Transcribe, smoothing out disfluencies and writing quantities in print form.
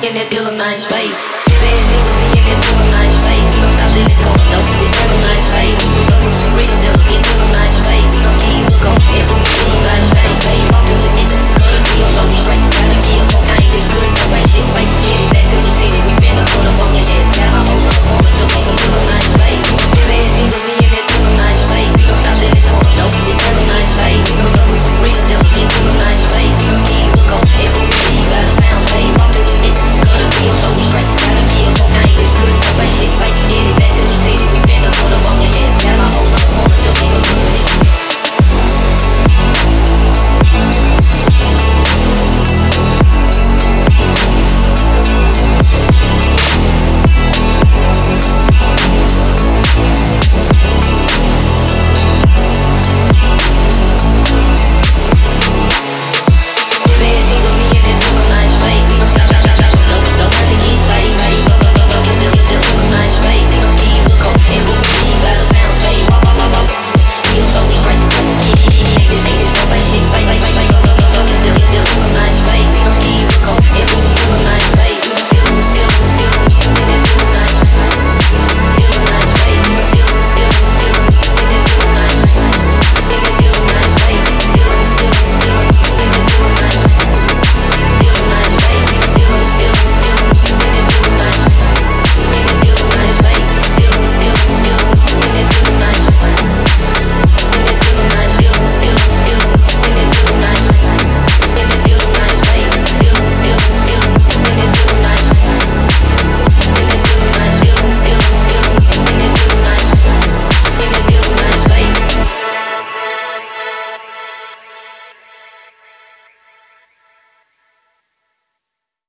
in that deal of nine way. Bad nigga be in that deal of nine way. Stop saying it don't know, it's deal of nine way. Love is some real deal, get deal of nine way. Keys and coke, yeah, deal of nine way. Stay off to the nigga, deal so straight.